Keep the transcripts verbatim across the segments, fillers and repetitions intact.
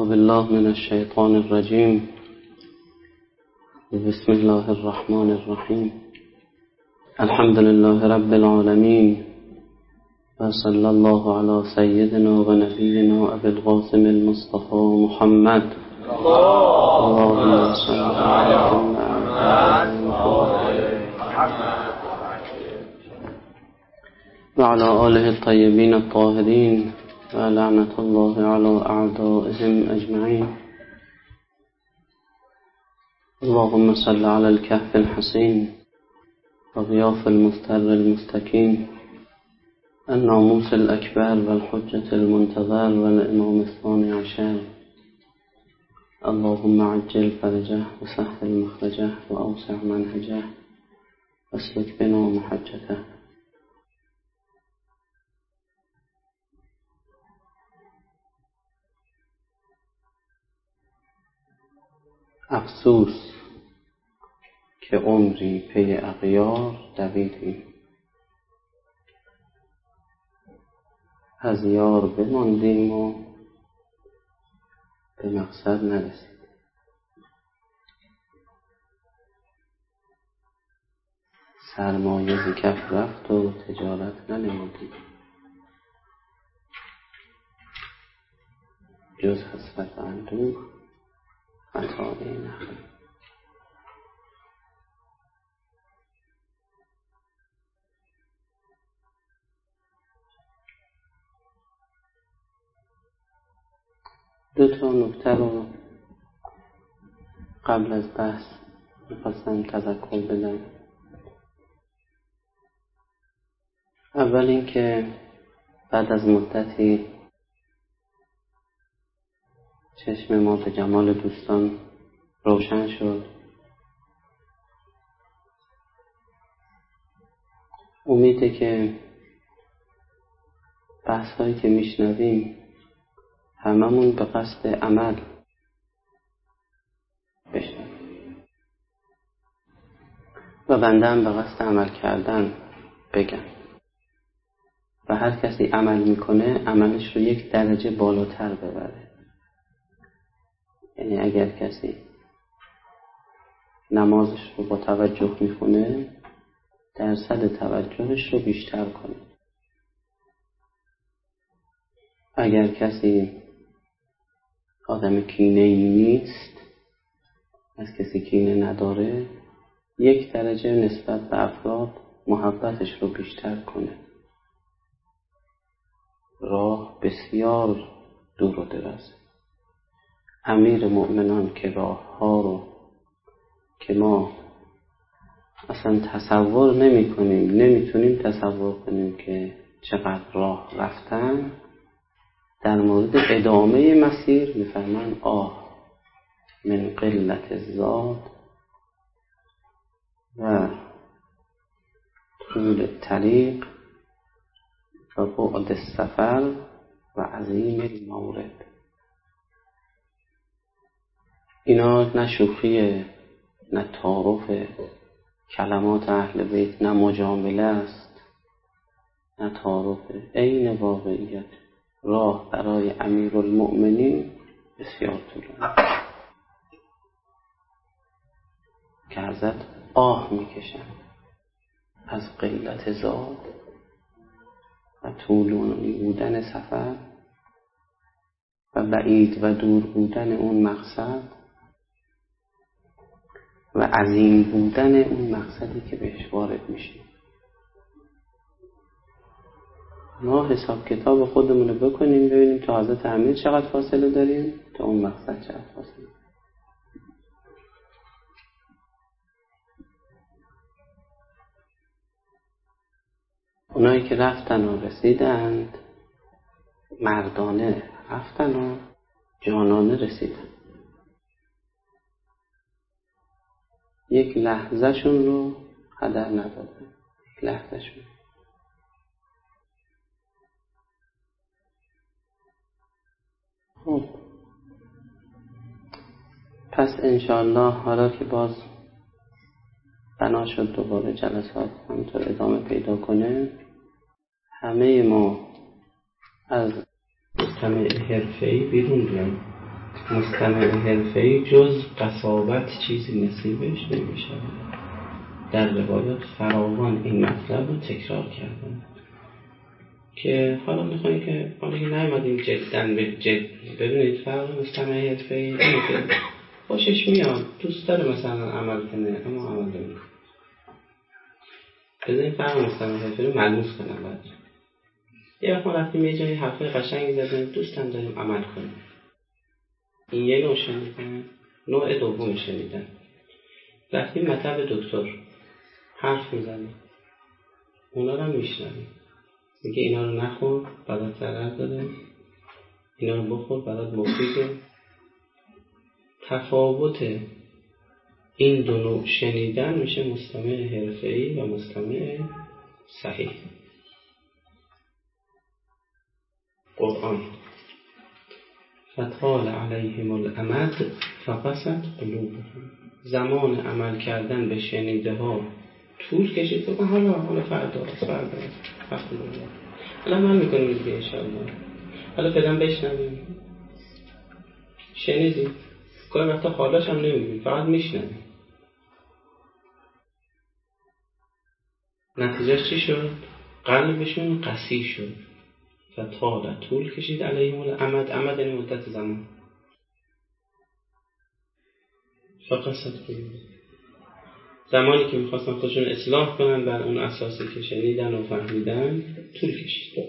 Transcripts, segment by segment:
أعوذ بالله من الشيطان الرجيم. بسم الله الرحمن الرحيم. الحمد لله رب العالمين، وصلى الله على سيدنا ونبينا أبي القاسم المصطفى محمد. اللهم صل على محمد وعلى آله الطيبين الطاهرين، ولعنة الله على أعدائهم أجمعين. اللهم صل على الكهف الحصين وغياث المستر المستكين، الناموس الأكبر والحجة المنتظر والإمام الثاني عشر. اللهم عجل فرجه وسهل مخرجه وأوسع منهجه واسلك بنا محجته. افسوس که عمری پی اغیار دویدیم، از یار بماندیم و به مقصد نرسیدیم. سرمایه ز کف رفت و تجارت ننمودیم، جز حسرت و اندوه متاعی نخرید. دو تا نکته رو قبل از بحث میخواستم تذکر بدم. اول این که بعد از مدتی چشم ما به جمال دوستان روشن شد. امیده که بحث هایی که میشنویم هممون به قصد عمل بشنویم و بنده هم به قصد عمل کردن بگم و هر کسی عمل میکنه عملش رو یک درجه بالاتر ببره. یعنی اگر کسی نمازش رو با توجه میخونه درصد توجهش رو بیشتر کنه. اگر کسی آدم کینه‌ای نیست، از کسی کینه نداره، یک درجه نسبت به افراد محبتش رو بیشتر کنه. راه بسیار دور و دراز. امیر مؤمنان که راه ها رو که ما اصلا تصور نمی کنیم، نمی تونیم تصور کنیم که چقدر راه رفتن، در مورد ادامه مسیر میفرمان آه من قلت زاد و طول الطریق و بعد السفر و عظیم المورد. اینا نه شوخیه، نه تعارف کلمات اهل بیت، نه مجامله است، نه تعارف، عین واقعیت. راه برای امیرالمؤمنین بسیار طولانی که حضرت آه میکشن از قلت زاد و طولانی بودن سفر و بعید و دور بودن اون مقصد و عظیم بودن اون مقصدی که بهش وارد میشیم. ما حساب کتاب خودمون رو بکنیم ببینیم تا حضرت امیر چقدر فاصله داریم، تا اون مقصد چقدر فاصله داریم. اونایی که رفتن و رسیدند مردانه رفتن و جانانه رسیدن. یک لحظه شون رو هدر ندادن. یک لحظه شون. خب پس انشاءالله حالا که باز بنا شد دوباره جلسات همینطور ادامه پیدا کنه، همه ما از مجتمع حرفه‌ای بیرون بیایم مستمع حرفه‌ای جز قصاوت چیزی نصیبش نمیشه. در روایات فراوان این مطلب رو تکرار کردن که حالا میخوایم که حالا که نیومدیم جدن به جد ببینید فرق مستمع حرفه‌ای اینه که خوشش میاد، دوست داره مثلا عمل کنه اما عمل نمیکنه. بذاریم فرق مستمع حرفه‌ای رو ملموس کنم. بعد یه وقت ما رفتیم یه جایی حرفای قشنگی زدیم، دوستم داریم عمل کنیم. این یه نوع شنیدن. نوع دوم شنیدن، رفتیم مطب دکتر حرف میزنیم، اونا رو هم میشنویم، میگه اینا رو نخور برات ضرر داره، اینا رو بخور برات مفیده. تفاوت این دو نوع شنیدن میشه مستمع حرفه‌ای و مستمع صحیح. قرآن فطال علیهم الامد فقست قلوبهم، زمان عمل کردن به شنیده ها طول کشید. بگم حالا حالا فردا فردا هفته دیگه حالا من میکنیم دیگه انشاءالله، حالا فعلا بشنویم. شنیدیم گاهی وقتا حالاش هم نمیگیم، فقط میشنویم. نتیجهش چی شد؟ قلبشون قسی شد. فطال طول کشید علیهم الامد، امد یعنی مدت زمان. فقست قلوبهم، زمانی که میخواستن خودشون اصلاح کنن بر اون اساسی که شنیدن و فهمیدن طول کشید.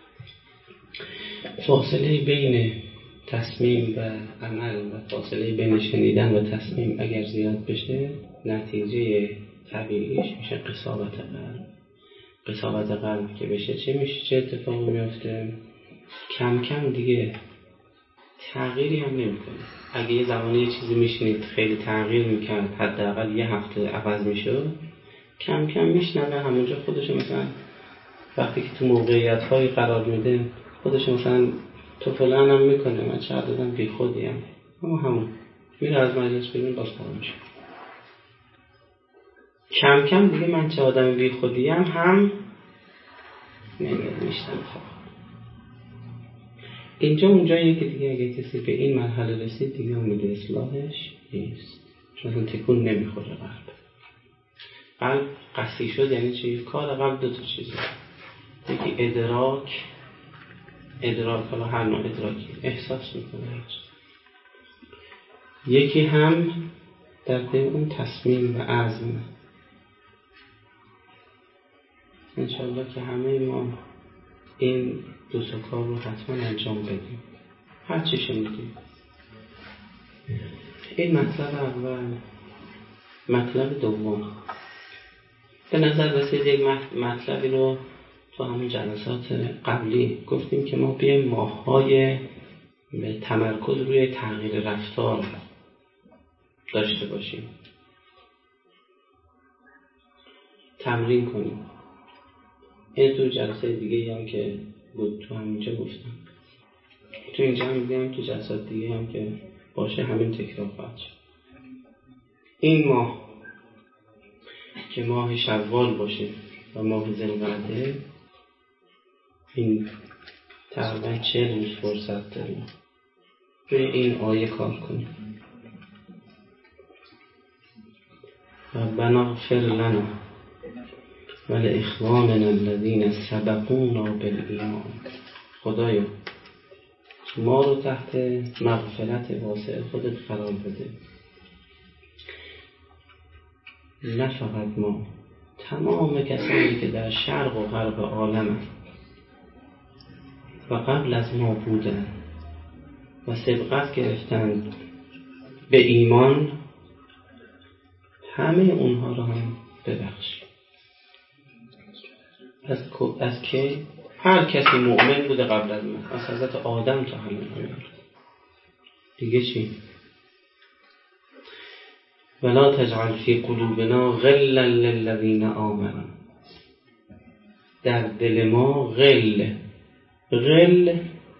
فاصله بین تصمیم و عمل و فاصله بین شنیدن و تصمیم اگر زیاد بشه، نتیجه طبیعیش میشه قساوت قلب. قساوت قلب که بشه چه میشه؟ چه اتفاقی میفته؟ کم کم دیگه تغییری هم نمیکنه. اگه یه زمانی یه چیزی میشنید خیلی تغییر میکرد، حداقل یه هفته عوض میشد، کم کم میشنوه همونجا خودش مثلا وقتی که تو موقعیت‌های قرار میده خودش مثلا تو فلان هم میکنه، من چه دادم بی خودیم، اما همون میره از مجلس بیرون باز کار میشه. کم کم دیگه من چه آدم بی خودیم هم نمیاد میشتم. اینجا اونجاییه که دیگه اگه کسی به این مرحله رسید دیگه امید اصلاحش نیست، چون تکون نمیخوره. قلب قلب قسی شد یعنی چی؟ کار قلب دو تا چیزه، یکی ادراک، ادراک حالا هر نوع ادراکی احساس میکنه، یکی هم در پی اون تصمیم و عزم. انشاءالله که همه ما این دو تا کار رو حتما انجام بدیم. هر چی شنیدیم. این مطلب اول. مطلب دوم، به نظر رسید یک مطلبی رو تو همین جلسات قبلی گفتیم که ما بیایم ماه‌های به تمرکز روی تغییر رفتار داشته باشیم، تمرین کنیم. این تو جلسه دیگه هم که بود تو همینجا گفتم، تو اینجا هم میگم، تو جلسات دیگه هم که باشه همین تکرار خواهد شد. این ماه که ماه شوال باشه و ماه ذوالقعده، این تقریبا چهل روز فرصت داریم روی این آیه کار کنیم. ربنا اغفر لنا ولاخواننا الذین سبقونا بالایمان. خدایا ما رو تحت مغفرت واسع خودت قرار بده، نه فقط ما، تمام کسانی که در شرق و غرب عالم و قبل از ما بودن و سبقت گرفتن به ایمان، همه اونها رو هم ببخش. از از که هر کسی مؤمن بوده قبل از من، از حضرت آدم تا همین همین دیگه چی؟ ولا تجعل فی قلوبنا غلا للذین آمنوا. در دل ما غل. غل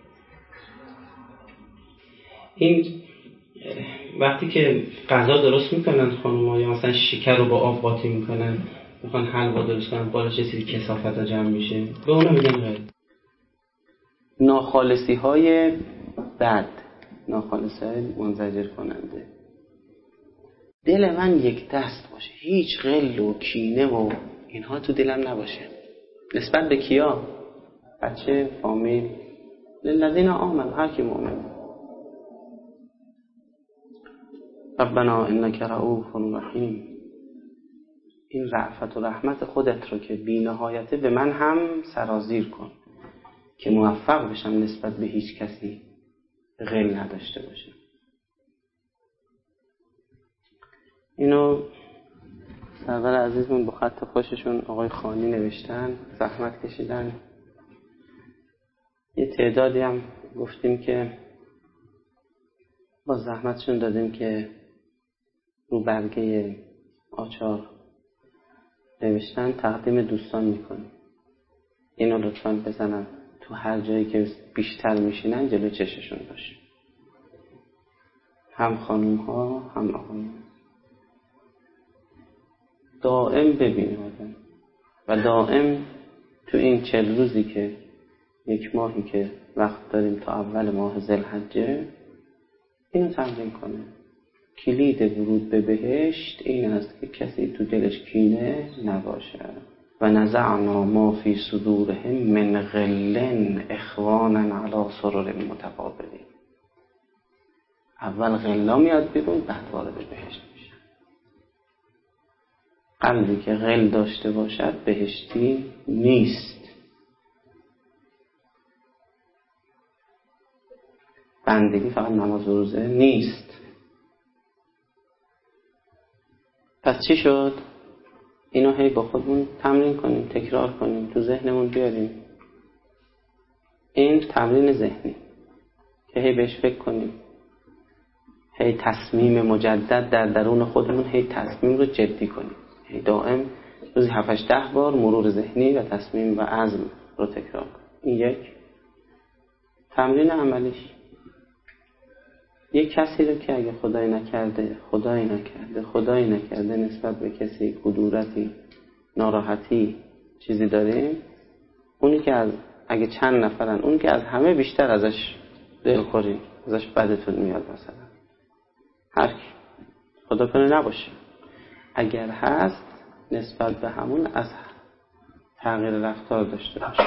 این وقتی که غذا درست میکنن خانوما، یا مثلا شکر رو با آب قاطی میکنن، میخوان حلوا درست کنن، بالا چه چیزی کثافت جمع میشه، به اونم میگن غل. ناخالصی های بد ناخالصه منزجر کننده. دل من یک دست باشه، هیچ غل و کینه و اینها تو دلم نباشه. نسبت به کیا؟ بچه، فامیل، للذین آمنوا، هر کی مؤمن. ربنا انک رؤوف رحیم. این رأفت و رحمت خودت رو که بی نهایته به من هم سرازیر کن که موفق بشم نسبت به هیچ کسی غل نداشته باشم. اینو سرور عزیزمون با خط خوششون آقای خانی نوشتن، زحمت کشیدن. یه تعدادی هم گفتیم که با زحمتشون دادیم که رو برگه آچار نوشتن تقدیم دوستان میکنیم. اینو لطفاً بزنن تو هر جایی که بیشتر میشینن جلو چششون باشه، هم خانوم ها هم آقایون. دائم ببینیم آدم و دائم تو این چل روزی که یک ماهی که وقت داریم تا اول ماه ذوالحجه اینو تمرین کنه. کلید ورود به بهشت این است که کسی تو دلش کینه نباشه. و نزعنا ما فی صدورهم من غل اخوانا علی سرر متقابلین. اول غلا میاد بیرون، بعد وارد بهشت میشه. قلبی که غل داشته باشد بهشتی نیست. بندگی فقط نماز و روزه نیست. پس چی شد؟ اینو هی با خودمون تمرین کنیم، تکرار کنیم، تو ذهنمون بیاریم. این تمرین ذهنی که هی بهش فکر کنیم، هی تصمیم مجدد در درون خودمون، هی تصمیم رو جدی کنیم، هی دائم روزی هفت هشت ده بار مرور ذهنی و تصمیم و عزم رو تکرار کنیم. این یک تمرین عملیش. یک کسی رو که اگه خدای نکرده خدای نکرده خدای نکرده نسبت به کسی کدورتی، ناراحتی چیزی داریم، اونی که از اگه چند نفرن اونی که از همه بیشتر ازش دلخوریم، ازش بدتون میاد مثلا، هر کی خدا کنه نباشه، اگر هست نسبت به همون از تغییر رفتار داشته باشه.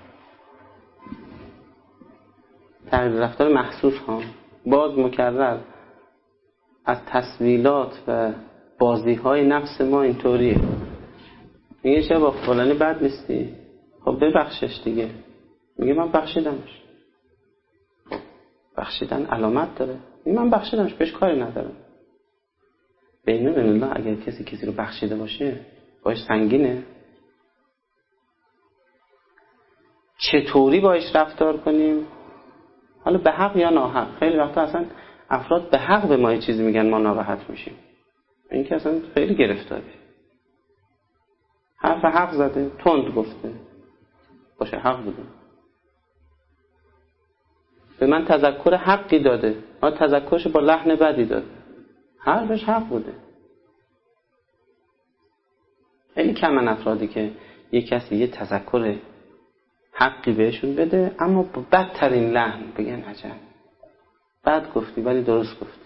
تغییر رفتار محسوس ها. باز مکرر از تسویلات و بازی های نفس ما اینطوریه. میگه چرا با فلانی بد نیستی؟ خب ببخشش دیگه. میگه من بخشیدمش. خب بخشیدن علامت داره. میگه من بخشیدمش، بهش کاری ندارم. بین الله اگر کسی کسی رو بخشیده باشه باش سنگینه. چطوری باش رفتار کنیم؟ حالا به حق یا ناحق. خیلی وقتا اصلا افراد به حق به ما یه چیزی میگن ما ناراحت میشیم. این که اصلا خیلی گرفتاری. حرف حق زده، تند گفته، باشه حق بوده. به من تذکر حقی داده، ما تذکرش با لحن بدی داده، حرفش حق بوده. خیلی کمن افرادی که یه کسی یه تذکر حقی بهشون بده اما با بدترین لحن بگن عجب بد گفتی ولی درست گفتی.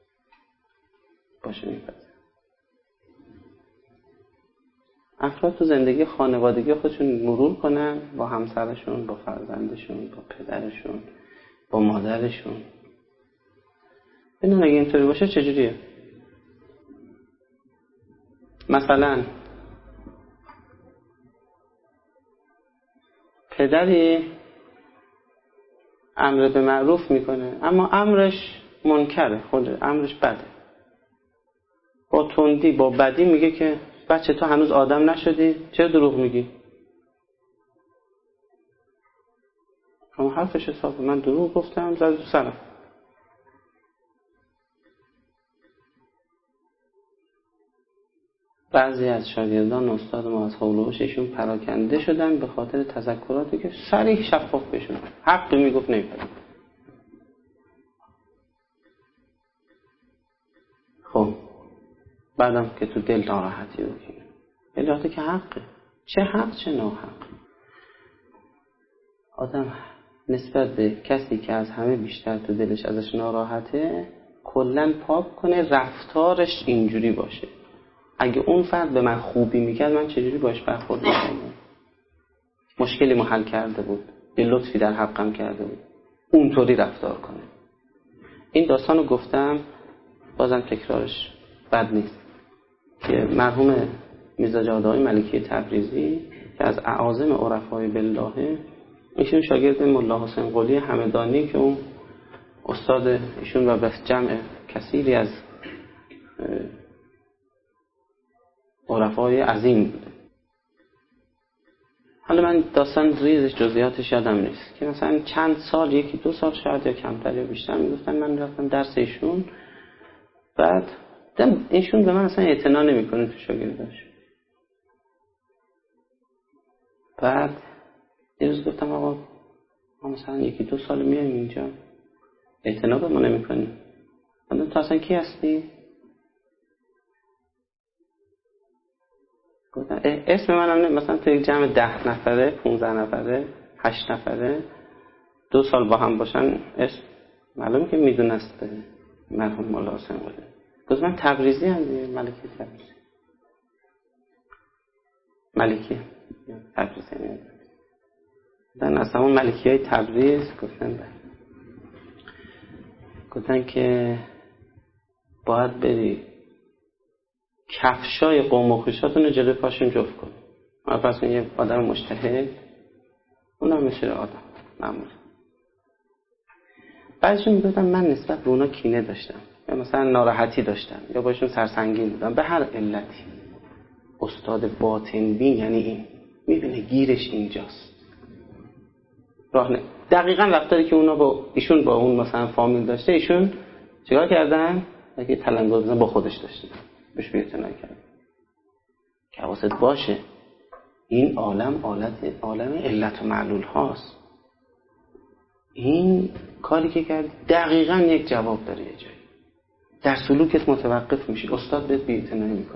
باشه میپذیرم. افراد تو زندگی خانوادگی خودشون مرور کنن، با همسرشون، با فرزندشون، با پدرشون، با مادرشون. ببینن اگه اینطوری باشه چجوریه؟ مثلا پدری امر به معروف میکنه اما امرش منکره، خود امرش بده، با تندی با بدی میگه که بچه تو هنوز آدم نشدی، چرا دروغ میگی؟ اما حرفش حسابه، من دروغ گفتم، زد تو سرم. بعضی از شاگردان استاد ما از حول و حوششون پراکنده شدن به خاطر تذکراتی که صریح شفاف بهشون حق میگفت نمیپذیرفت. خب بعدم که تو دل ناراحتی رو کنه، البته که حقه، چه حق چه ناحق. آدم نسبت به کسی که از همه بیشتر تو دلش ازش ناراحته کلن پاک کنه، رفتارش اینجوری باشه. اگه اون فرد به من خوبی میکرد من چجوری باش برخورد میکنم؟ مشکلی ما حل کرده بود، یه لطفی در حقم کرده بود، اونطوری رفتار کنه. این داستانو گفتم، بازم تکرارش بد نیست، که مرحوم میرزا جواد آقای ملکی تبریزی که از اعاظم عرفای بالله، ایشون شاگرد ملا حسین قلی همدانی که اون استاد ایشون و به جمع کثیری از عرفای عظیم بوده. حالا من داستان ریزش جزئیاتش یادم نیست که مثلا چند سال، یکی دو سال شاید یا کمتر یا بیشتر، میگفتن من رفتم درس ایشون، بعد ایشون به من اصلا اعتنا نمیکنه تو شاگرداش. بعد یه روز گفتم آقا ما مثلا یکی دو سال میایم اینجا، اعتنا به ما نمیکنی، من تو اصلا کی هستی؟ گفتم اسم منم مثلا تو یک جمع ده نفره، پونزده نفره، هشت نفره، دو سال با هم باشن، اسم معلوم که میدونست مرحوم مولا حسین قلی. گفتم من تبریزی هم دیگه، ملکی تبریزی، ملکی تبریزی هم گفتن اصلا اون ملکی های تبریز. گفتن بله. گفتن که باید بری کفشای قوم و خویشاتون رو جلوی پاشون جفت کن. ما پس یه آدم مجتهد، اونم مثل آدم معمول. بعضیشون میگفتن من نسبت به اونا کینه داشتم، یا مثلا ناراحتی داشتم، یا باشون سرسنگین بودم، به هر علتی. استاد باطن بین یعنی این میبینه گیرش اینجاست، راه نه. دقیقاً رفتاری که اونا با ایشون با اون مثلا فامیل داشته، ایشون چیکار کردن؟ اگه تلنگر بزنن با خودش داشتن، بهش بی‌اعتنا کردن. که حواست باشه این عالم عالم عالم علت و معلول هاست. این کاری که کرد دقیقاً یک جواب داره یه جایی. در سلوکت متوقف میشی، استاد بهت بی‌اعتنایی میکنه.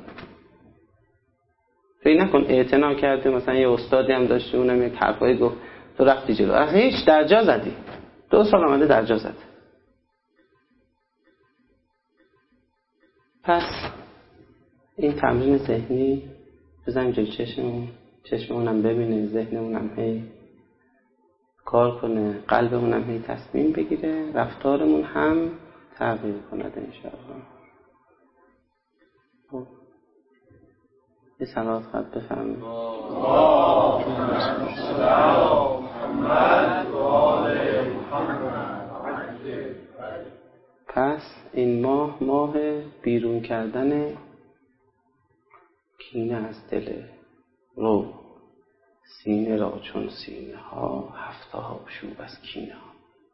فکر نکن اعتنا کرده مثلا یه استادی هم داشته اونم یک حرفایی گفت تو رفتی جلو، از هیچ درجا زدی، دو سال آمده درجا زد. پس این تمرین ذهنی بزنیم جلو چشممون، چشممونم ببینه، ذهنمونم هی کار کنه، قلبمونم هی تصمیم بگیره، رفتارمون هم تغییر کنه انشاءالله. خب یه صلوات خط بفرمایید. پس این ماه ماه بیرون کردن کینه از دل رو، سینه را چون سینه ها هفته ها شوب از کینه ها،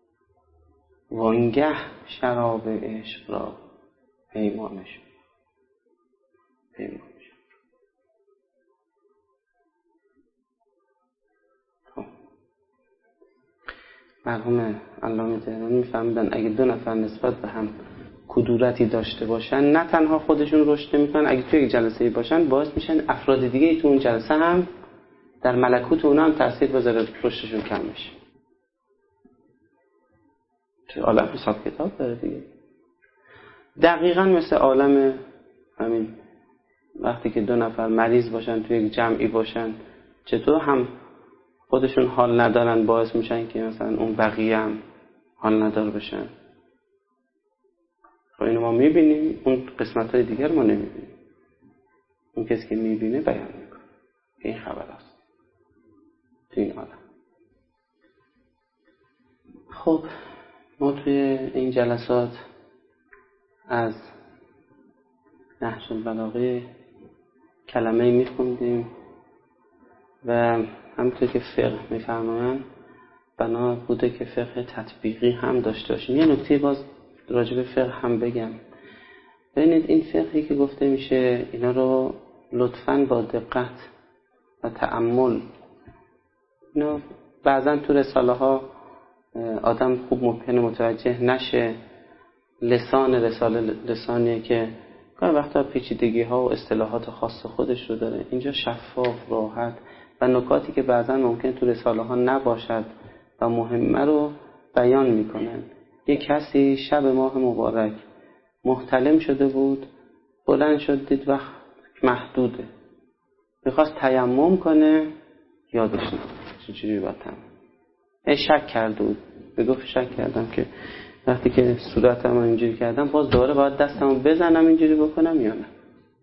وانگه شراب عشق را پیمانش پیمانش. مرحوم علامه تهرانی می‌فرمودن اگه دو نفر نسبت به هم کدورتی داشته باشن، نه تنها خودشون رشد نمی‌کنن، اگه توی یک جلسه باشن باعث میشن افراد دیگه تو اون جلسه هم در ملکوت اونا هم تاثیر بذاره، رشدشون کم بشه. تو عالم حساب کتاب داره دیگه. دقیقاً مثل عالم همین وقتی که دو نفر مریض باشن توی یک جمعی باشن، چطور هم خودشون حال ندارن باعث میشن که مثلا اون بقیه هم حال ندار بشن. خب اینو ما میبینیم، اون قسمت های دیگر ما نمیبینیم. اون کسی که میبینه بیان میکنه این خبر هست تو این عالم. خب ما توی این جلسات از نهج البلاغه کلمه میخوندیم و همونطور که فقه میفرمایند بنا بوده که فقه تطبیقی هم داشته باشیم. یه نکته باز راجع به فقه هم بگم. ببینید این فقهی که گفته میشه اینا رو لطفاً با دقت و تأمل، اینا بعضا تو رساله ها آدم خوب ممکنه متوجه نشه. لسان رساله لسانیه که گاهی وقتا پیچیدگی ها و اصطلاحات خاص خودش رو داره. اینجا شفاف، راحت و نکاتی که بعضا ممکن تو رساله ها نباشد و مهمه رو بیان میکنن. یک کسی شب ماه مبارک محتلم شده بود، بلند شد دید وقت محدوده، میخواست تیمم کنه، یادش نمیاد چجوری باید تیمم. شک کرده بود، میگفت شک کردم که وقتی که صورتم اینجوری کردم باز دوباره باید دستمو بزنم اینجوری بکنم یا نه.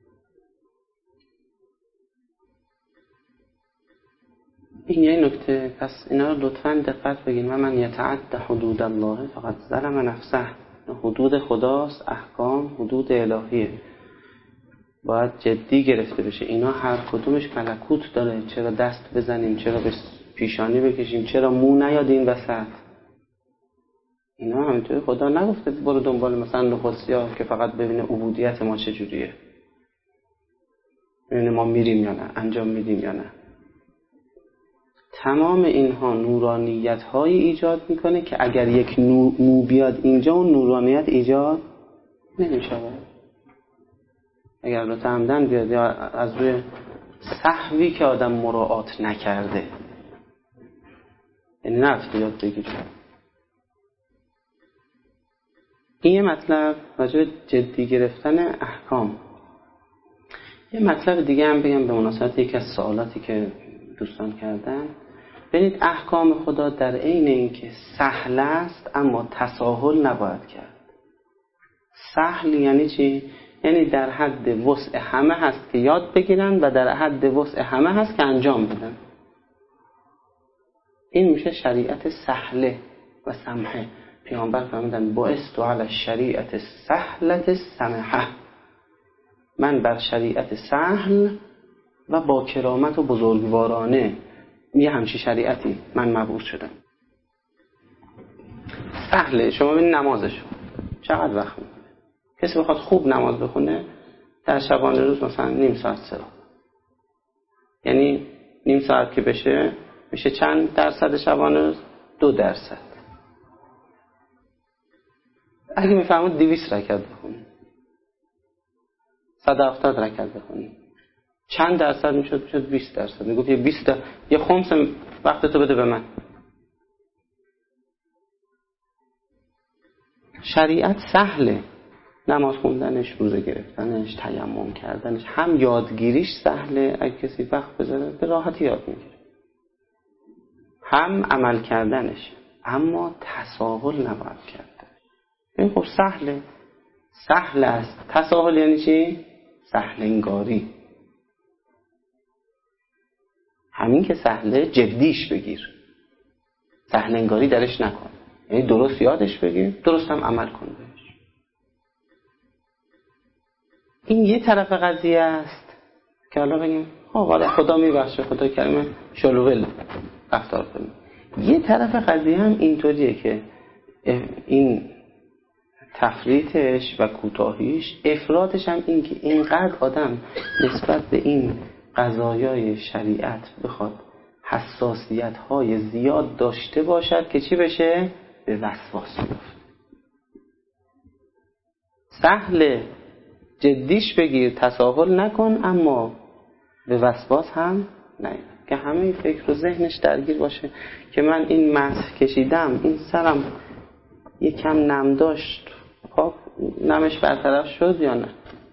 این یه نکته. پس اینا رو لطفاً دقت بگین. و من یتعد حدود الله فقط ظلم نفسه. حدود خداست، احکام حدود الهیه، باید جدی گرفته بشه. اینا هر کدومش ملکوت داره. چرا دست بزنیم، چرا به پیشانی بکشیم، چرا مو نیاد این وسط؟ اینا همینطوری خدا نگفته برو دنبال مثلا نخستی‌ها که فقط ببینه عبودیت ما چجوریه، ببینه ما میریم یا نه، انجام میدیم یا نه. تمام اینها نورانیت های ایجاد میکنه که اگر یک مو بیاد اینجا اون نورانیت ایجاد نمیشه. اگر لطفاً عمدن بیاد یا از روی سهوی که آدم مراعات نکرده، یعنی نرفته یاد بگیره. این یه مطلب راجع به جدی گرفتن احکام. یه مطلب دیگه هم بگم به مناسبت یک از سوالاتی که دوستان کردن. ببینید احکام خدا در عین اینکه سهل است اما تساهل نباید کرد. سهل یعنی چی؟ یعنی در حد وسع همه هست که یاد بگیرن و در حد وسع همه هست که انجام بدن. این میشه شریعت سهله و سمحه. پیامبر فرمودن بعثت علی الشریعت سهلة السمحه، من بر شریعت سهل و با کرامت و بزرگوارانه یه همچی شریعتی من مبعوث شدم. سهله. شما ببین نمازشو چقدر وقت میکنه. کسی بخواد خوب نماز بخونه در شبانه روز مثلا نیم ساعت سرا، یعنی نیم ساعت که بشه میشه چند درصد شبانه روز؟ دو درصد. اگه میفهمید دویست رکعت بخونی، صد و هفتاد رکعت بخونی، چند درصد میشد؟ میشد بیست درصد. میگفت یه بیست در... یه خمس وقتتو بده به من. شریعت سهله. نماز خوندنش، روزه گرفتنش، تیمم کردنش، هم یادگیریش سهله. اگه کسی وقت بذاره به راحتی یاد میگیره. هم عمل کردنش، اما تساهل نباید کرد. این خب سهله. سهل است. تساهل یعنی چی؟ سهل انگاری. همین که سهله جدیش بگیر، سهل انگاری درش نکن. یعنی درست یادش بگیر، درست هم عمل کن بهش. این یه طرف قضیه است که حالا بگیم خب خدا میبخشه، خدا کریمه، شلوول رفتار کنیم. یه طرف قضیه هم اینطوریه که این تفریطش و کوتاهیش، افراطش هم این که اینقدر آدم نسبت به این قضایای شریعت بخواد حساسیت های زیاد داشته باشد که چی بشه؟ به وسواس بیفته. سهل جدیش بگیر، تساهل نکن، اما به وسواس هم نه، که همه فکر و ذهنش درگیر باشه که من این مسح کشیدم، این سرم یکم نم داشت، خب نمش برطرف شد یا نه.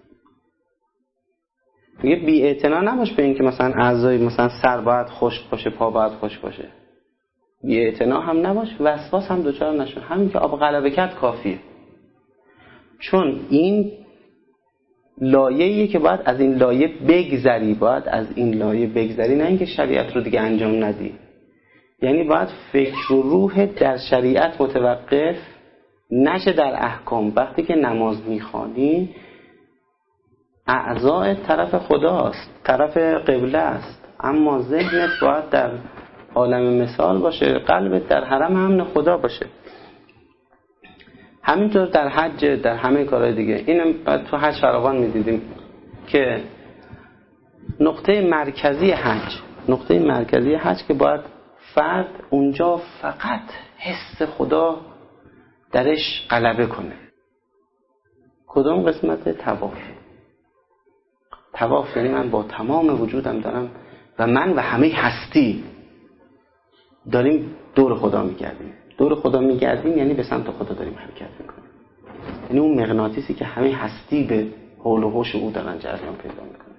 میگه بی اعتنا نباش به این که مثلا اعضای مثلا سر باید خشک باشه، پا باید خشک باشه. بی اعتنا هم نباش، وسواس هم دوچار نشون. همین که آب غلبه کرد کافیه. چون این لایه‌ایه که باید از این لایه بگذری، باید از این لایه بگذری، نه اینکه شریعت رو دیگه انجام ندی. یعنی باید فکر و روحت در شریعت متوقف نشه در احکام. وقتی که نماز میخوانی اعضای طرف خداست، طرف قبله است، اما ذهنت باید در عالم مثال باشه، قلبت در حرم امن خدا باشه. همینطور در حج، در همه کارهای دیگه. اینم تو حج فراوان میدیدیم که نقطه مرکزی حج، نقطه مرکزی حج که باید فرد اونجا فقط حس خدا درش غلبه کنه. کدوم قسمت؟ طواف. طواف یعنی من با تمام وجودم دارم و من و همه هستی داریم دور خدا میگردیم. دور خدا میگردیم یعنی به سمت خدا داریم حرکت میکنیم. یعنی اون مغناطیسی که همه هستی به حول و حوش او دارن جریان پیدا میکنه.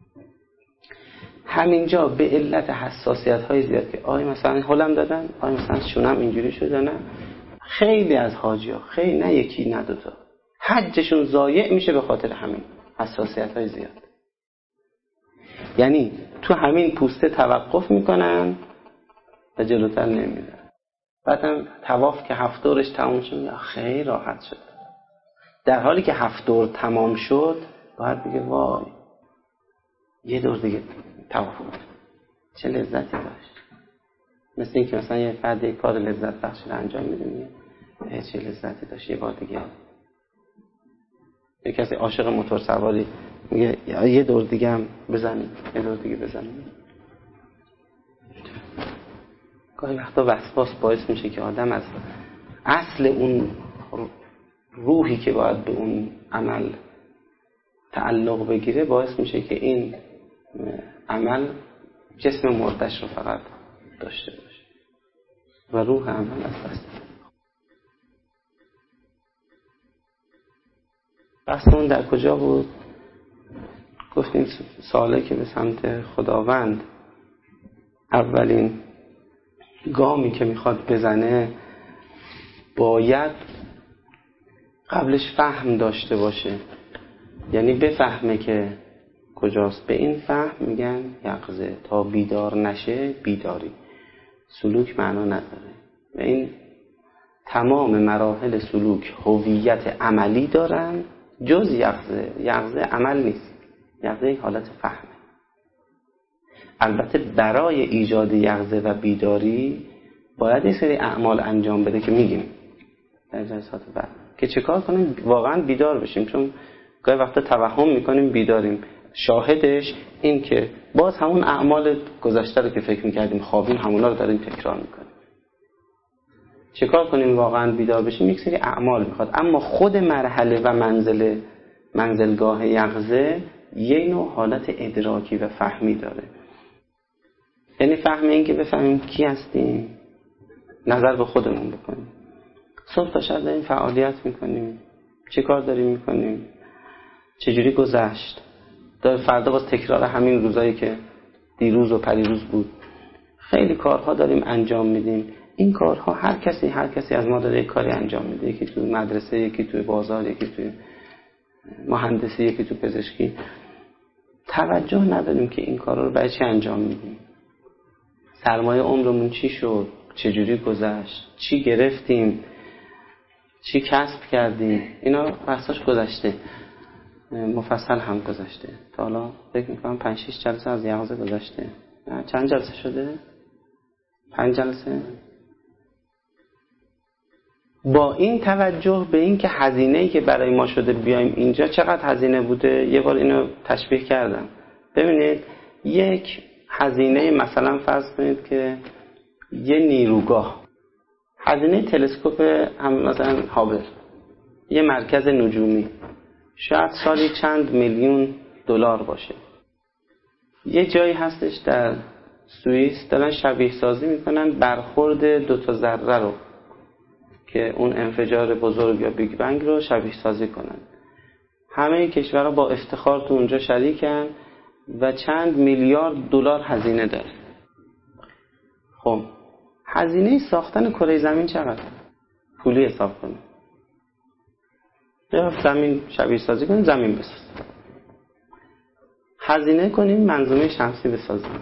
همینجا به علت حساسیت های زیاد که آیا مثلا هلم دادن، آیا مثلا شونم اینجوری شده، نه خیلی از حاجی ها، خیلی نه یکی نه دوتا، حجشون ضایع میشه به خاطر همین حساسیت های زیاد. یعنی تو همین پوسته توقف میکنن و جلوتر نمیرن. بعدم طواف که هفت دورش تمام شد خیلی راحت شد. در حالی که هفت دور تمام شد باید بگه وای یه دور دیگه طواف کنه، چه لذتی داشت. مثل این که مثلا یه فرد یک کار لذت بخشی رو انجام میده میگه چه لذتی داشت، یه بار دیگه. یک کسی عاشق موتور سواری میگه یه دور دیگه هم بزنیم، یه دور دیگه بزنیم. گاهی وقتا وسواس باعث میشه که آدم از اصل اون روحی که باید به اون عمل تعلق بگیره باعث میشه که این عمل جسم مردش رو فقط داشته باشه و روح عمل از دست بره. بحثمون در کجا بود؟ گفتیم ساله که به سمت خداوند اولین گامی که میخواد بزنه باید قبلش فهم داشته باشه، یعنی بفهمه که کجاست. به این فهم میگن یقظه. تا بیدار نشه بیداری، سلوک معنا نداره. و این تمام مراحل سلوک هویت عملی دارن جز یقظه. یقظه عمل نیست، یقظه یک حالت فهمه. البته برای ایجاد یقظه و بیداری باید یه سری اعمال انجام بده که میگیم در جلسات بعد که چه کار کنیم واقعا بیدار بشیم. چون گاهی وقتا توهم میکنیم بیداریم، شاهدش این که باز همون اعمال گذشته رو که فکر میکردیم خوابیم همونا رو داریم تکرار میکنیم. چه کار کنیم واقعا بیدار بشیم؟ یک سری اعمال میخواد. اما خود مرحله و منزل منزلگاه یقظه یه نوع حالت ادراکی و فهمی داره. یعنی فهم این که بفهمیم کی هستیم، نظر به خودمون بکنیم. صبح تا شب داریم فعالیت میکنیم، چه کار داریم میکنیم، چجوری گذشت، داره فردا باز تکرار همین روزایی که دیروز و پریروز بود. خیلی کارها داریم انجام میدیم. این کارها هر کسی هر کسی از ما داره یک کاری انجام میده، یکی تو مدرسه، یکی تو بازار، یکی تو مهندسی، یکی تو پزشکی. توجه نداریم که این کارا رو برای چی انجام میدیم، سرمایه عمرمون چی شد، چجوری گذشت، چی گرفتیم، چی کسب کردیم. اینا بحثاش گذشته، مفصل هم گذشته. تا حالا فکر میکنم پنج شش جلسه از یقظه گذشته. چند جلسه شده؟ پنج جلسه. با این توجه به این که هزینه‌ای که برای ما شده بیایم اینجا چقدر هزینه بوده، یه بار اینو تشبیه کردم. ببینید یک هزینه مثلا فرض کنید که یه نیروگاه، هزینه تلسکوپ هم مثلا هابل، یه مرکز نجومی، شاید سالی چند میلیون دلار باشه. یه جایی هستش در سوئیس دارن شبیه سازی میکنن برخورد دو تا ذره رو که اون انفجار بزرگ یا بیگ بنگ رو شبیه سازی کنن. همه کشورها با افتخار تو اونجا شریکن و چند میلیارد دلار هزینه داره. خب هزینه ساختن کره زمین چقدر؟ پولی حساب کنیم. یا زمین شبیه سازی کنیم، زمین بسازیم. هزینه کنیم منظومه شمسی بسازیم.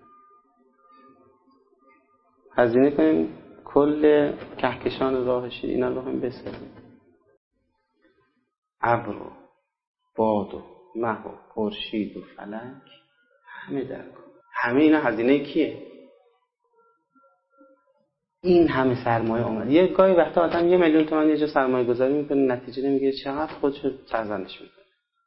هزینه کنیم کل کهکشان راه شیری اینا رو بخوایم بسازیم. ابر و باد و مه و خورشید و فلک همه در کن. همه اینا هزینه کیه؟ این همه سرمایه اومد. یه گاهی وقتا آدم یه میلیون تومان یه جا سرمایه گذاری میکنه، نتیجه نمیگیره، چقدر خودش رو سرزنش میکنه.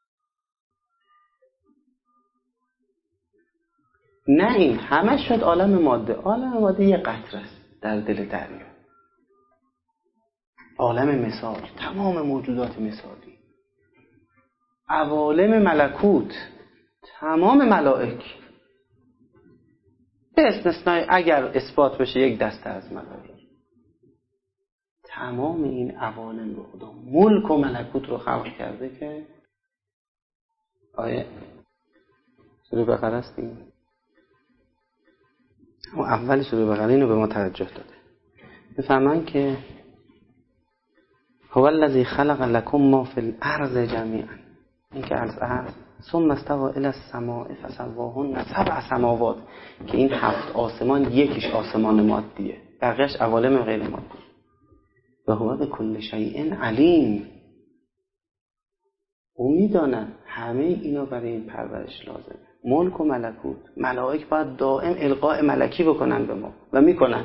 نه این همه شد عالم ماده. عالم ماده یه قطره است در دل دریا. عالم مثال، تمام موجودات مثالی، عوالم ملکوت، تمام ملائک، به استثنای اگر اثبات بشه یک دسته از ملائکه. تمام این عوالم رو خدا ملک و ملکوت رو خلق کرده که آیه سوره بقره است دیگه. اون اول سوره بقره اینو به ما توجه داده. بفهمن که هو الذی خلق لكم ما فی الارض جمیعا، این که از ارض ثم استوى الی السماء فسواهن سبع سماوات، که این هفت آسمان یکیش آسمان مادیه، بقیه‌اش عوالم غیر مادی. و هو بكل شیء علیم، او میداند همه اینا برای این پرورش لازمه. ملک و ملکوت، ملائک باید دائم القاء ملکی بکنن به ما و میکنن.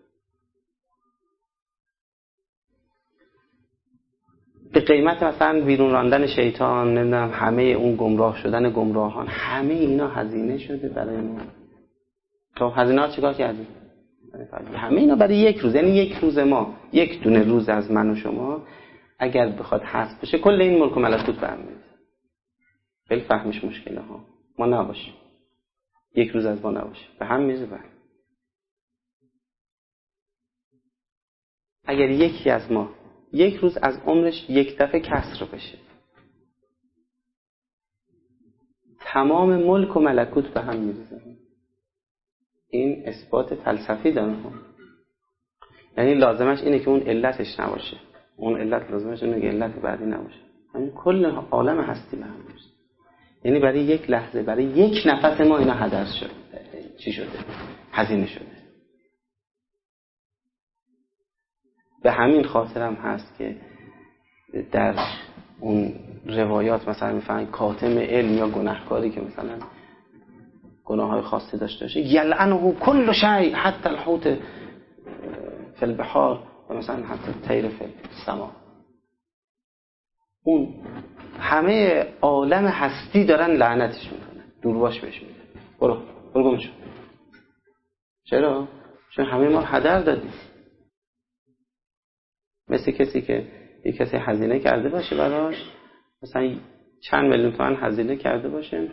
به قیمت مثلا بیرون راندن شیطان، نمیدونم همه اون گمراه شدن گمراهان، همه اینا هزینه شده برای ما. تو هزینه ها چیکار کردی؟ همه اینا برای یک روز، یعنی یک روز ما، یک دونه روز از من و شما اگر بخواد حذف بشه کل این ملک و ملکوت به هم میاد. خیلی فهمش مشکله ها. ما نباشه یک روز از ما نباشه به هم میزه. اگر یکی از ما یک روز از عمرش یک دفعه کسر بشه، تمام ملک و ملکوت به هم میریزه. این اثبات فلسفی داره. یعنی لازمش اینه که اون علتش نباشه، اون علت لازمش اینه که علت بعدی نباشه، همین کل عالم هستی به هم میریزه. یعنی برای یک لحظه، برای یک نفس ما اینا هدر شد، چی شده؟ هزینه شده. به همین خاطر هم هست که در اون روایات مثلا میفهمن کاتم علم یا گناهکاری که مثلا گناههای خاصی داشته باشه یلعنه کل شیء حتی الحوت فی البحار و مثلا حتی طیر فی السما، اون همه عالم هستی دارن لعنتش میکنن، دورباش بهش میدن. برو برو گم شو. چرا؟ چون همه ما هدر دادیم. مثل کسی که یک کسی هزینه کرده باشه براش، مثلا چند میلیون تومان هزینه کرده باشه،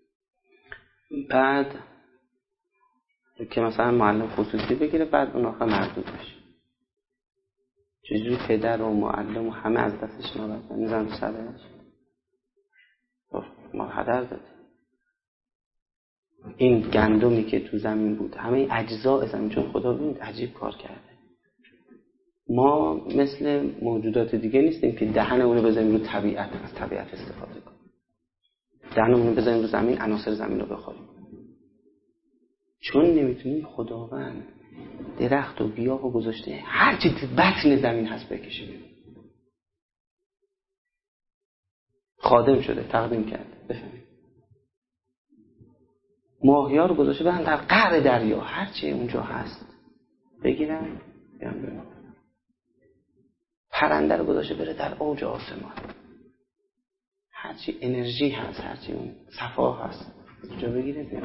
بعد که مثلا معلم خصوصی بگیره، بعد اون آخر مردود بشه. چجوری پدر و معلم و همه از دستش ناراحتن، میزن تو سرش. ما هدر دادیم. این گندمی که تو زمین بود، همه اجزاء زمین، چون خدا ببینید عجیب کار کرده. ما مثل موجودات دیگه نیستیم که دهن اونو بزنیم رو طبیعت، از طبیعت استفاده کنیم. دهن اونو بزنیم رو زمین، عناصر زمین رو بخوریم. چون نمیتونیم، خداوند درخت و گیاه و گذاشته هر چی تو بطن زمین هست بکشه بیرون. خادم شده، تقدیم کرده. بفهمید. ماهی‌ها رو گذاشته برن در قعر دریا، هر چی اونجا هست بگیرن بیان بیان. پرنده رو گذاشته بره در اوج آسمان، هرچی انرژی هست، هرچی اون صفا هست اونجا بگیره بیان.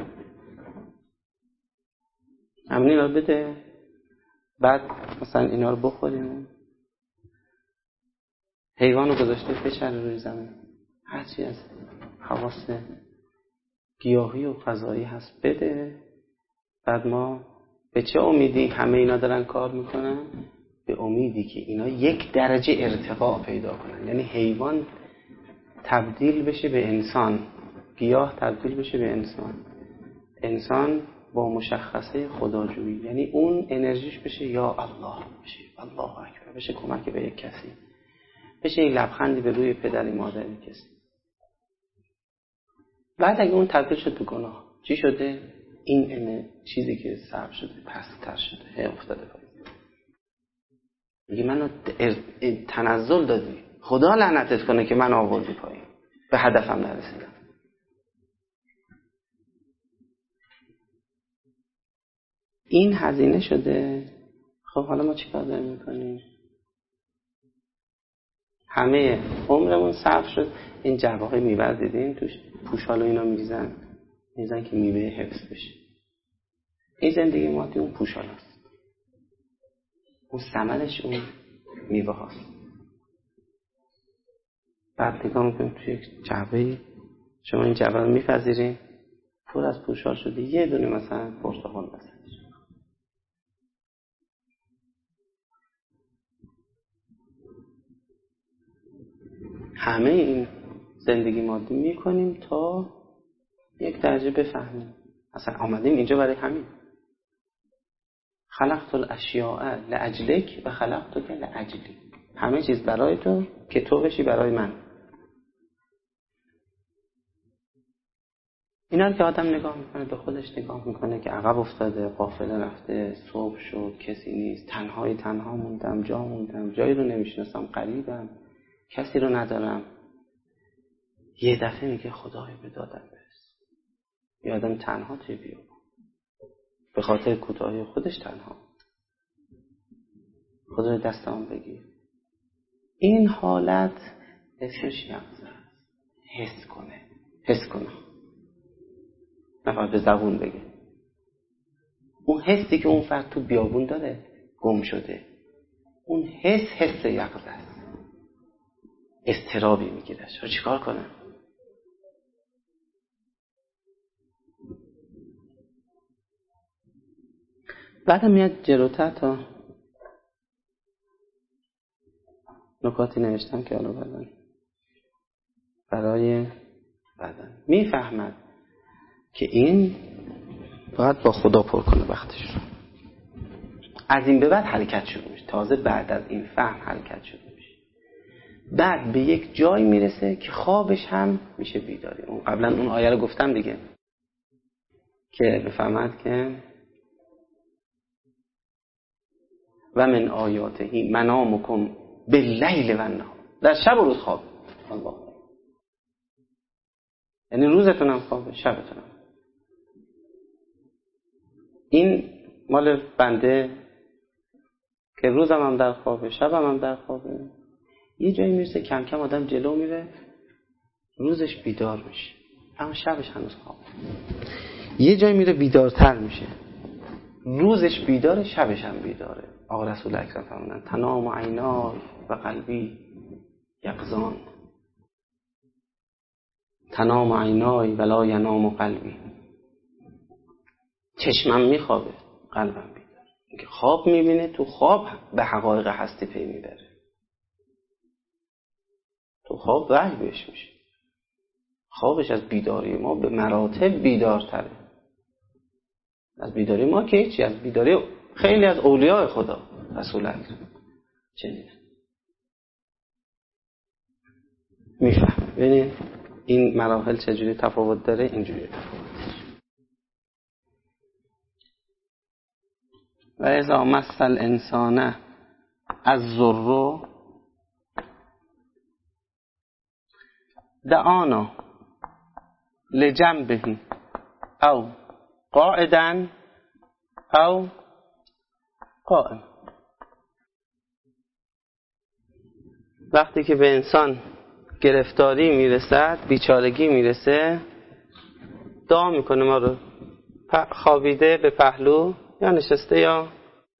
همین رو بده، بعد مثلا اینا رو بخوریم. حیوان رو گذاشته بچره روی زمین، هرچی از حواس گیاهی و فضایی هست بده. بعد ما به چه امیدی همه اینا دارن کار میکنن؟ به امیدی که اینا یک درجه ارتقا پیدا کنن، یعنی حیوان تبدیل بشه به انسان، گیاه تبدیل بشه به انسان، انسان با مشخصه خداجویی، یعنی اون انرژیش بشه یا الله، بشه الله اکبر، بشه کمک به یک کسی، بشه یک لبخندی به روی پدری مادری کسی. بعد اگه اون تبدیل شد به گناه، چی شده؟ این اینه چیزی که صعب شده پست‌تر شده، هی افتاده پایین. میگه منو تنزل دادی، خدا لعنتت کنه که من آوردی پایین، به هدفم نرسیدم. این هزینه شده. خب حالا ما چیکار داریم میکنیم؟ همه عمرمون صرف شد. این جواهر میوه دیدین توش پوشال و اینا میریزن، میریزن که میوه حفظ بشه. این زندگی مادی اون پوشال هست، اون ثمرش اون میوه هاست. بعد نگاه میکنیم توی یک جعبه، شما این جعبه رو میپذیرین، پر از پوشال شده، یه دونه مثلا پرتقال وسطش. همه این زندگی مادی میکنیم تا یک درجه بفهمیم اصلا آمدیم اینجا برای همین. خلقت الاشیاء لاجلک و خلقتک لاجلی. همه چیز برای تو که تو بشی برای من. اینا که آدم نگاه میکنه به خودش نگاه میکنه که عقب افتاده، قافله رفته، صبح شد، کسی نیست، تنهای تنها موندم، جا موندم، جایی رو نمیشناسم، غریبم، کسی رو ندارم. یه دفعه میگه خدای به دادم برس. یه آدم تنها توی بیابون به خاطر کوتاهی خودش تنها، خدای دستم بگیر. این حالت اسمش یقظه است. حس کنه، حس کنه، نفر به زبون بگه. اون حسی که اون فرد تو بیابون داره گم شده، اون حس حس یقظه است. اضطرابی میگیره. چرا چیکار کنه؟ بعدم میاد جلوتر تا نکاتی نوشتم که حالا بعدن برای بعدن میفهمد که این باید با خدا پر کنه وقتش رو. از این به بعد حرکت شروع میشه. تازه بعد از این فهم حرکت شروع میشه. بعد به یک جای میرسه که خوابش هم میشه بیداری. اون قبلا اون آیه رو گفتم دیگه که بفهمد که و من آیاته منامکم باللیل و النهار. در شب و روز خواب. الله. یعنی روزتون هم خوابه، شبتون هم. این مال بنده که روزم هم در خوابه، شبم هم در خوابه. یه جایی میرسه کم کم آدم جلو میره، روزش بیدار میشه اما شبش هنوز خوابه. یه جایی میره بیدارتر میشه، روزش بیداره، شبش هم بیداره. آقا رسول اکرم فرمودن تنام عینای و قلبی یقظان، تنام عینای ولا ینام قلبی. چشمم میخوابه، قلبم بیداره. اینکه خواب میبینه، تو خواب به حقایق هستی پی میبره. تو خواب وحی بهش میشه. خوابش از بیداری ما به مراتب بیدارتره از بیداری ما که هیچی، از بیداری خیلی از اولیاء خدا. رسول اکرم چنین میفهم. ببینید این مراحل چجوری تفاوت داره، اینجوری تفاوت داره. و اذا مس الانسان الضر دعانا لجنبه او قاعدا او قائم. وقتی که به انسان گرفتاری میرسد، بیچارگی میرسه، دعا میکنه ما رو خوابیده به پهلو یا نشسته یا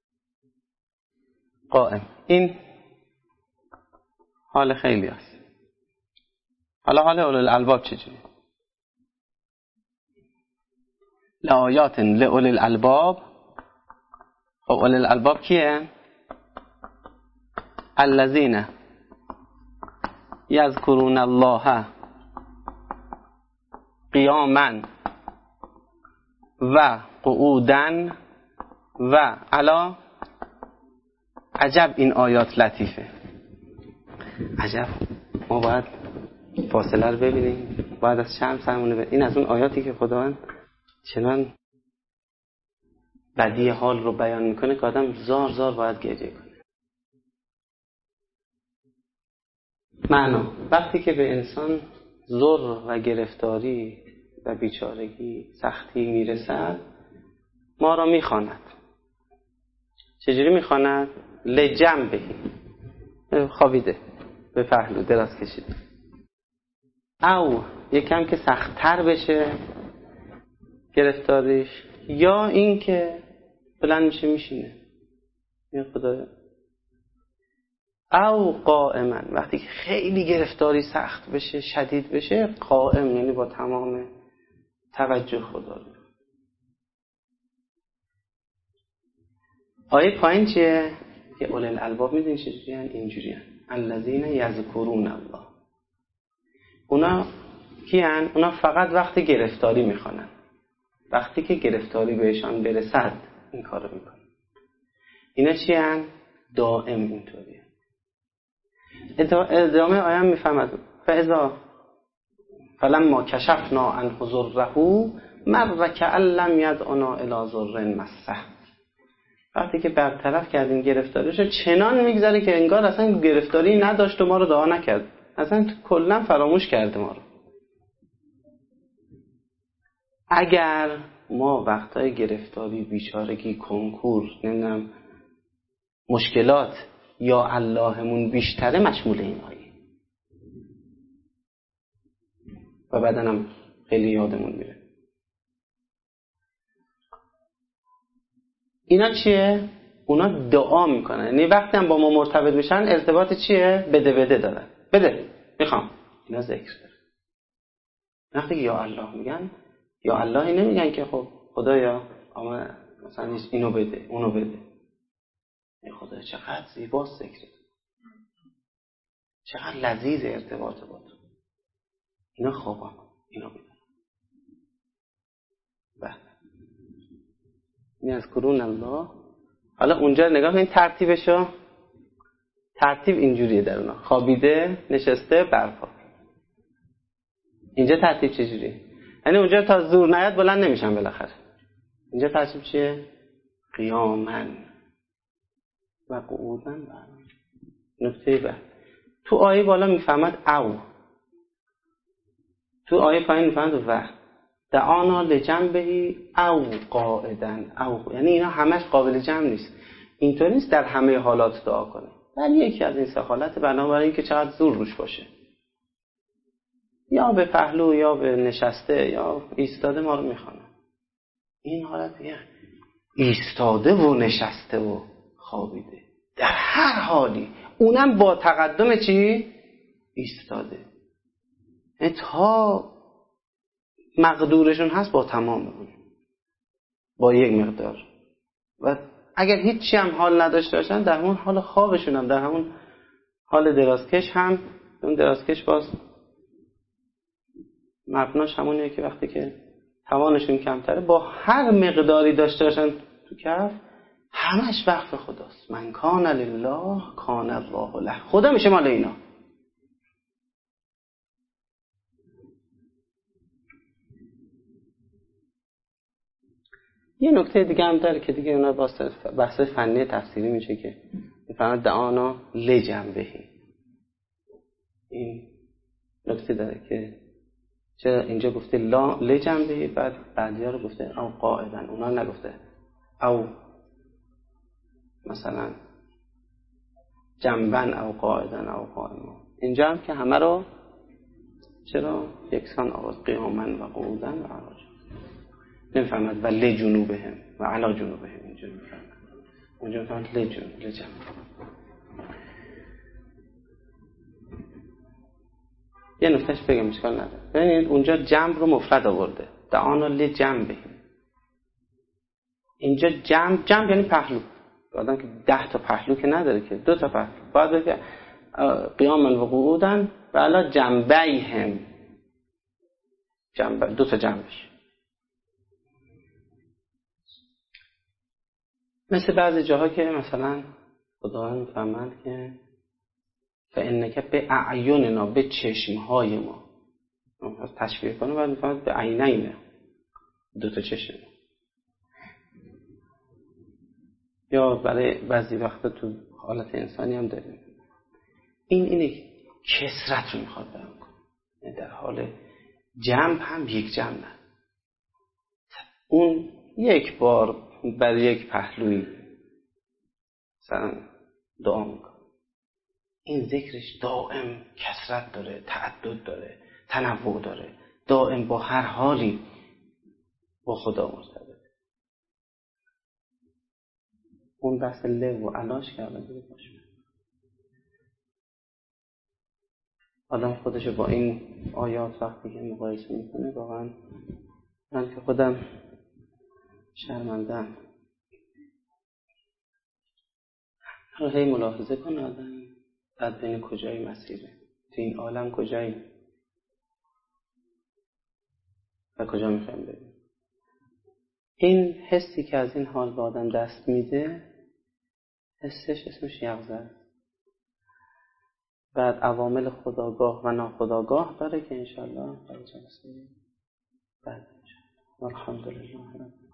قائم. این حال خیلی هست. حالا حال اولو الالباب چجوری؟ لآیات لأولی الالباب. خب اولی الالباب کیه؟ الذین یذکرون الله قیاما و قعودا و علا. عجب این آیات لطیفه. عجب ما باید فاصله رو ببینیم، باید از شرم سرمونه ببینیم. این از اون آیاتی که خداوند چنان بدیع حال رو بیان میکنه که آدم زار زار باید گریه کنه. معنا وقتی که به انسان ضر و گرفتاری و بیچارگی سختی میرسد، ما را میخواند. چجوری میخواند؟ لجنبه، خوابیده به پهلو دراز کشیده، او یکم که سخت‌تر بشه گرفتاریش، یا این که بلند میشه میشینه یا خدایا، او قائما وقتی که خیلی گرفتاری سخت بشه شدید بشه، قائم یعنی با تمام توجه خدا رو. آیه پایین چیه؟ که اول الالباب میدونی چجوری هن؟ اینجوری هن الذین یذکرون الله. اونا کی هن؟ اونا فقط وقتی گرفتاری میخوانن، وقتی که گرفتاری بهشان برسد این کار رو میکنن. اینا چی هن؟ دائم اینطوری هن. ادامه آیه هم میفهمد فاذا فلما کشفنا عنه ضره مر کأن لم یدعنا الی ضر مسه. وقتی که برطرف کردیم گرفتاریشو چنان میگذره که انگار اصلا گرفتاری نداشت و ما رو دعا نکرد، اصلا کلا فراموش کرده ما رو. اگر ما وقتای گرفتاری، بیچارگی، کنکور، نمیدونم مشکلات یا اللهمون بیشتره مشمول این آیه و بعدن هم خیلی یادمون میره. اینا چیه؟ اونا دعا میکنن، یعنی وقتی هم با ما مرتبط میشن ارتباط چیه؟ بده بده دارن، بده میخوام. اینا ذکر دارن. وقتی یا الله میگن یا اللهی نمیگن که خب خدایا اما مثلا اینو بده اونو بده. ای خدا چقدر زیباست ذکرت، چقدر لذیذ ارتباط با تو. اینا خوابم اینا میدن. بله یذکرون الله. حالا اونجا نگاه کنید ترتیبشو، ترتیب اینجوریه در اونا: خوابیده، نشسته، برپا. اینجا ترتیب چجوریه؟ یعنی اونجا تا زور نیاد بلند نمیشن بالاخره. اینجا ترتیب چیه؟ قیامن و قعودن. نکته بعد تو آیه بالا میفهمد او، تو آیه پایین میفهمد و دعانا لجنبهی او قاعدن او، یعنی اینا همش قابل جمع نیست. اینطور نیست در همه حالات دعا کنه، ولی یکی از این سه حالت بنابراین این که چقدر زور روش باشه، یا به پهلو یا به نشسته یا ایستاده ما رو میخوانه. این حالت دیگه ایستاده و نشسته و خوابیده در هر حالی، اونم با تقدم چی؟ ایستاده. تا مقدورشون هست با تمام اون، با یک مقدار. و اگر هیچی هم حال نداشته باشن در همون حال خوابشون هم، در همون حال درازکش هم، اون درازکش باز مبناش همونیه که وقتی که توانشون کمتره با هر مقداری داشته باشن تو کف همش وقف خداست. من کان لله کان الله له، خدا میشه مال اینا. یه نکته دیگه هم داره که دیگه اونا بحث فنی تفسیری میشه که میفهمد دعانا لجنبهی. این نکته داره که چرا اینجا گفته لا لجنبهی، بعد بعدیا رو گفته او قاعدن، اونا نگفته او مثلا جنبن او قاعدن او قائما. اینجا هم که همه رو چرا یکسان آواز قیامن و قعودن و عراج نمیفهمد و لجنوبهم و علا جنوبهم. اینجا میفهمد، اونجا میفهمد لجن لجن. یه نکتهش بگم اشکال نداره. ببینید اونجا جنب رو مفرد آورده، دعانا لجنبهم. اینجا جنب، جنب یعنی پهلو. آدم که ده تا پهلو که نداره که، دو تا پهلو. باید بگه قیامن و قعودن و علا جنبیهم، جنب دو تا جنبش. مثل بعضی جاها که مثلا خداوند میفهمند که فانک به اعیننا، به چشمهای ما، از تشبیه کنه بعد میفهمند به عینین، دو تا چشم. یا برای بعضی وقتا تو حالت انسانی هم داریم. این اینه کثرت رو میخواد بیان کنه. در حال جنب هم یک جنب نه، اون یک بار برای یک پهلوی مثلا دعا میکنه. این ذکرش دائم کثرت داره، تعدد داره، تنوع داره، دائم با هر حالی با خدا مرتبط. اون بحث له و علاش که الان دیگه باشه، آدم خودشو با این آیات وقتی که مقایسه میکنه واقعا من که خودم شرمندم. رو هی ملاحظه کن آدم بعد بین کجای مسیره، تو این عالم کجایی و کجا میخوایم بریم. این حسی که از این حال به آدم دست میده، حسش اسمش یقظه است. بعد عوامل خودآگاه و ناخودآگاه داره که انشاءالله در جلسه بعد انشاءالله. الحمدلله.